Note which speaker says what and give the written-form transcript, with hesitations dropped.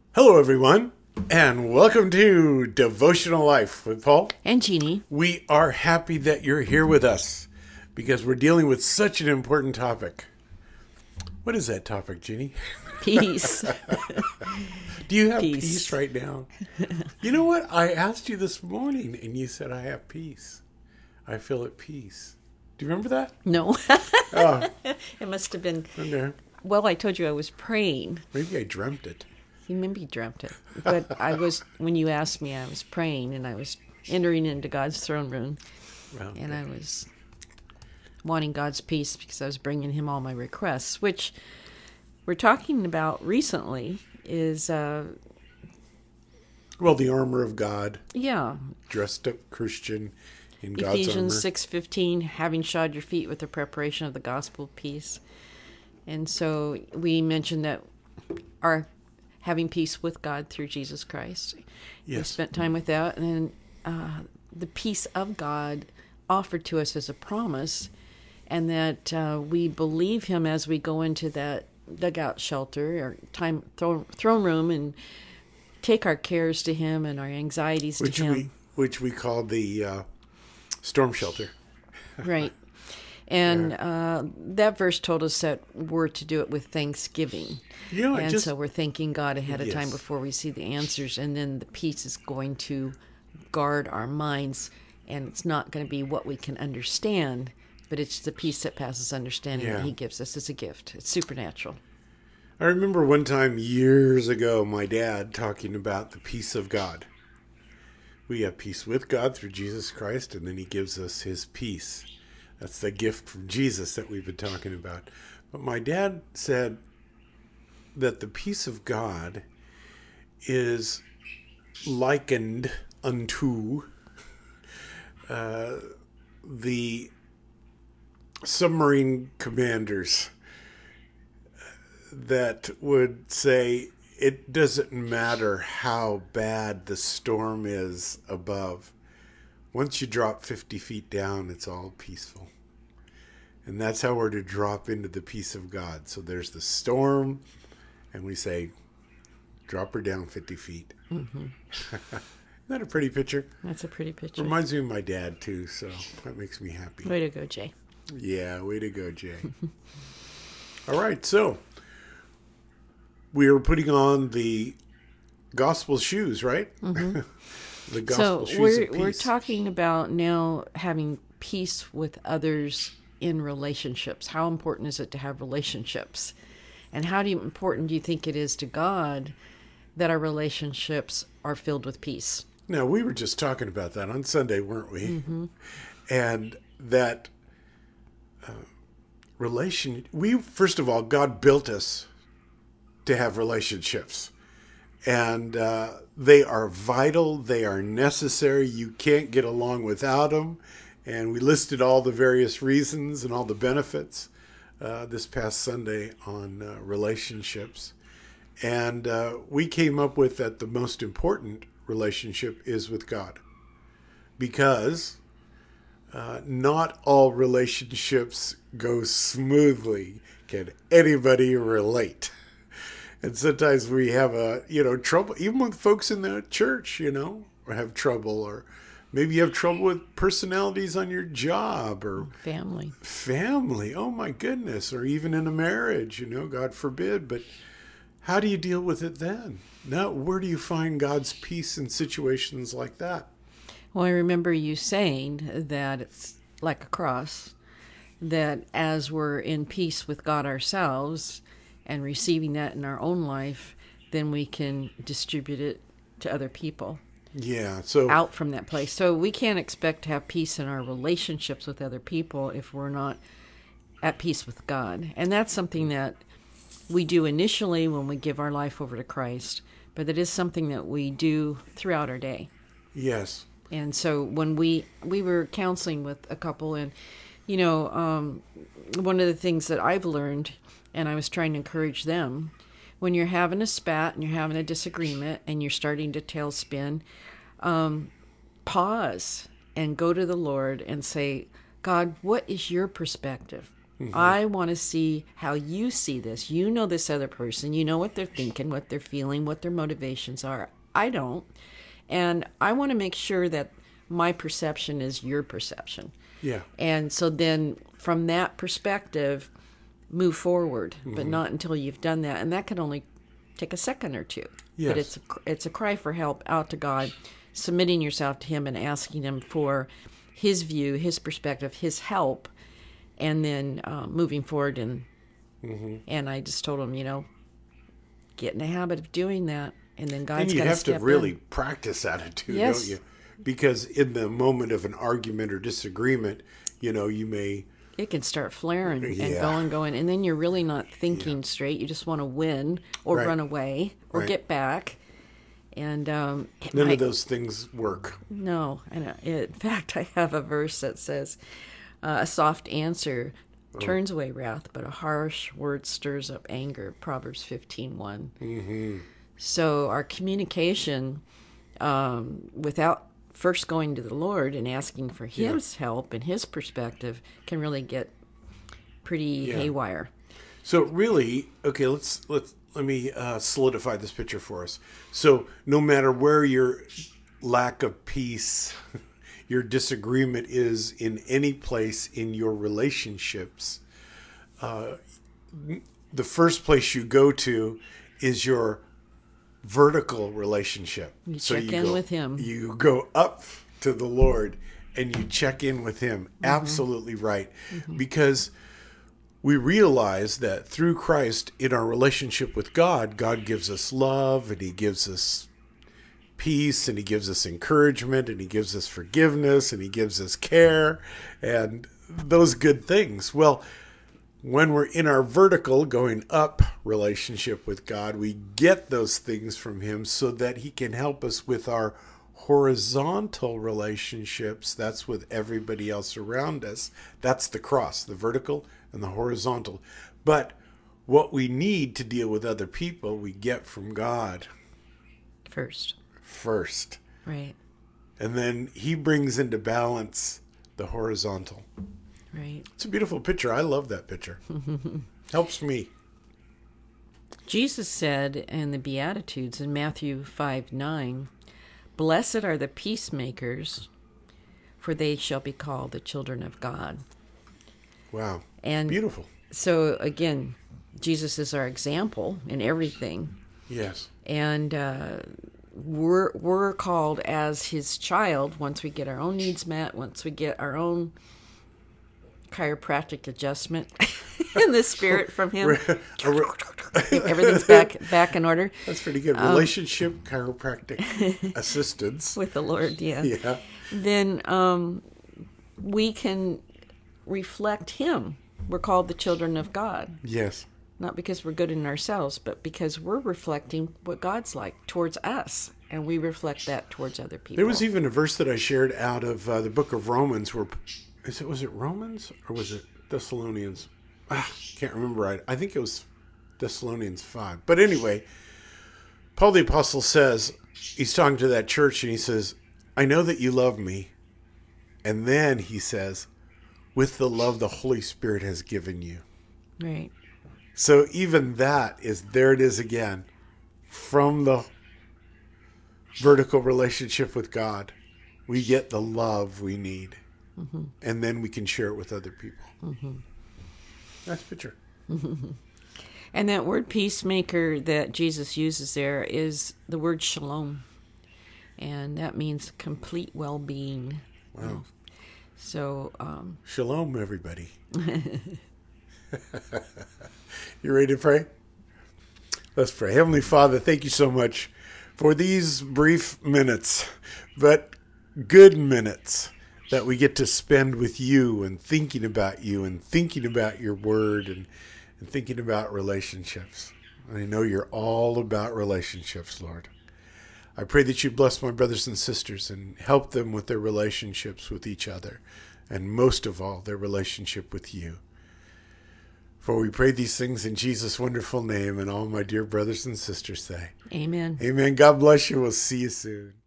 Speaker 1: Hello, everyone, and welcome to Devotional Life with Paul.
Speaker 2: And Jeannie.
Speaker 1: We are happy that you're here with us because we're dealing with such an important topic. What is that topic, Jeannie?
Speaker 2: Peace.
Speaker 1: Do you have
Speaker 2: Peace.
Speaker 1: peace right now? You know what? I asked you this morning, and you said, I have peace. I feel at peace. Do you remember that?
Speaker 2: No.
Speaker 1: Oh,
Speaker 2: It must have been.
Speaker 1: okay.
Speaker 2: Well, I told you I was praying.
Speaker 1: Maybe I dreamt it.
Speaker 2: You maybe dreamt it. But when you asked me, I was praying and I was entering into God's throne room.
Speaker 1: Well,
Speaker 2: And I was wanting God's peace because I was bringing him all my requests, which we're talking about recently is,
Speaker 1: well, the armor of God, dressed up Christian in God's armor.
Speaker 2: Ephesians 6:15, having shod your feet with the preparation of the gospel of peace. And so we mentioned that our having peace with God through Jesus Christ. We
Speaker 1: Yes.
Speaker 2: spent time with that, and then the peace of God offered to us as a promise, and that we believe him as we go into that dugout shelter or throne room and take our cares to him and our anxieties to him.
Speaker 1: Which we call the storm shelter.
Speaker 2: Right. And that verse told us that we're to do it with thanksgiving.
Speaker 1: You know,
Speaker 2: And so we're thanking God ahead of time
Speaker 1: Yes.
Speaker 2: before we see the answers. And then the peace is going to guard our minds. And it's not going to be what we can understand, but it's the peace that passes understanding
Speaker 1: Yeah.
Speaker 2: that he gives us as a gift. It's supernatural.
Speaker 1: I remember one time years ago, my dad talking about the peace of God. We have peace with God through Jesus Christ, and then he gives us his peace. That's the gift from Jesus that we've been talking about. But my dad said that the peace of God is likened unto the submarine commanders that would say it doesn't matter how bad the storm is above. Once you drop 50 feet down, it's all peaceful. And that's how we're to drop into the peace of God. So there's the storm, and we say, drop her down 50 feet. Mm-hmm. Isn't that a pretty picture?
Speaker 2: That's a pretty picture.
Speaker 1: Reminds me of my dad, too, so that makes me happy.
Speaker 2: Way to go, Jay.
Speaker 1: Yeah, way to go, Jay. All right, so we are putting on the gospel shoes, right? Mm-hmm. The gospel shoes of peace.
Speaker 2: We're talking about now having peace with others in relationships. How important is it to have relationships? And how important do you think it is to God that our relationships are filled with peace?
Speaker 1: Now, we were just talking about that on Sunday, weren't we? Mm-hmm. And that first of all, God built us to have relationships. And they are vital. They are necessary. You can't get along without them. And we listed all the various reasons and all the benefits this past Sunday on relationships. And we came up with that the most important relationship is with God. Because not all relationships go smoothly. Can anybody relate? And sometimes we have trouble, even with folks in the church, or have trouble, or maybe you have trouble with personalities on your job or family. Oh my goodness. Or even in a marriage, God forbid. But how do you deal with it then? Now, where do you find God's peace in situations like that?
Speaker 2: Well, I remember you saying that it's like a cross, that as we're in peace with God ourselves, and receiving that in our own life, then we can distribute it to other people.
Speaker 1: Yeah, so
Speaker 2: out from that place. So we can't expect to have peace in our relationships with other people if we're not at peace with God. And that's something that we do initially when we give our life over to Christ, but it is something that we do throughout our day.
Speaker 1: Yes.
Speaker 2: And so when we were counseling with a couple, and one of the things that I've learned, and I was trying to encourage them, when you're having a spat and you're having a disagreement and you're starting to tailspin, pause and go to the Lord and say, God, what is your perspective? I want to see how you see this. You know this other person. You know what they're thinking, what they're feeling, what their motivations are. I don't. And I want to make sure that my perception is your perception.
Speaker 1: Yeah.
Speaker 2: And so then from that perspective, move forward, but not until you've done that. And that can only take a second or two.
Speaker 1: Yes.
Speaker 2: But it's a cry for help out to God, submitting yourself to him and asking him for his view, his perspective, his help, and then moving forward. And I just told him, get in the habit of doing that. And then God's going to step in.
Speaker 1: And you have to really practice that too,
Speaker 2: Yes.
Speaker 1: don't you? Because in the moment of an argument or disagreement, you may...
Speaker 2: It can start flaring and
Speaker 1: Yeah.
Speaker 2: going. And then you're really not thinking straight. You just want to win or
Speaker 1: Right.
Speaker 2: run away or
Speaker 1: Right.
Speaker 2: get back. And
Speaker 1: None of those things work.
Speaker 2: No. In fact, I have a verse that says, a soft answer turns away wrath, but a harsh word stirs up anger. Proverbs 15:1.
Speaker 1: Mm-hmm.
Speaker 2: So our communication, without first going to the Lord and asking for his help and his perspective, can really get pretty haywire.
Speaker 1: So really, okay, let me solidify this picture for us. So no matter where your lack of peace, your disagreement is in any place in your relationships, the first place you go to is your vertical relationship.
Speaker 2: You check in with him.
Speaker 1: You go up to the Lord and you check in with him. Mm-hmm. Absolutely right. Mm-hmm. Because we realize that through Christ in our relationship with God, God gives us love and he gives us peace and he gives us encouragement and he gives us forgiveness and he gives us care and those good things. Well, when we're in our vertical going up relationship with God, we get those things from him so that he can help us with our horizontal relationships. That's with everybody else around us. That's the cross, the vertical and the horizontal. But what we need to deal with other people, we get from God first.
Speaker 2: Right.
Speaker 1: And then he brings into balance the horizontal.
Speaker 2: Right.
Speaker 1: It's a beautiful picture. I love that picture. Helps me.
Speaker 2: Jesus said in the Beatitudes in Matthew 5:9, "Blessed are the peacemakers, for they shall be called the children of God."
Speaker 1: Wow.
Speaker 2: And
Speaker 1: beautiful.
Speaker 2: So again, Jesus is our example in everything.
Speaker 1: Yes.
Speaker 2: And we're called as his child once we get our own needs met, once we get our own chiropractic adjustment in the spirit from him. Everything's back in order.
Speaker 1: That's pretty good. Relationship chiropractic assistance.
Speaker 2: With the Lord, yeah.
Speaker 1: Yeah.
Speaker 2: Then we can reflect him. We're called the children of God.
Speaker 1: Yes.
Speaker 2: Not because we're good in ourselves, but because we're reflecting what God's like towards us, and we reflect that towards other people.
Speaker 1: There was even a verse that I shared out of the book of Romans where, was it Romans or was it Thessalonians? Can't remember right. I think it was Thessalonians 5. But anyway, Paul the Apostle says, he's talking to that church and he says, I know that you love me. And then he says, with the love the Holy Spirit has given you.
Speaker 2: Right.
Speaker 1: So even that is, there it is again, from the vertical relationship with God, we get the love we need. Mm-hmm. And then we can share it with other people. Mm-hmm. Nice picture.
Speaker 2: Mm-hmm. And that word peacemaker that Jesus uses there is the word shalom. And that means complete well-being.
Speaker 1: Wow.
Speaker 2: So,
Speaker 1: shalom, everybody. You ready to pray? Let's pray. Heavenly Father, thank you so much for these brief minutes, but good minutes that we get to spend with you and thinking about you and thinking about your word and thinking about relationships. I know you're all about relationships, Lord. I pray that you bless my brothers and sisters and help them with their relationships with each other, and most of all, their relationship with you. For we pray these things in Jesus' wonderful name, and all my dear brothers and sisters say,
Speaker 2: Amen.
Speaker 1: Amen. God bless you. We'll see you soon.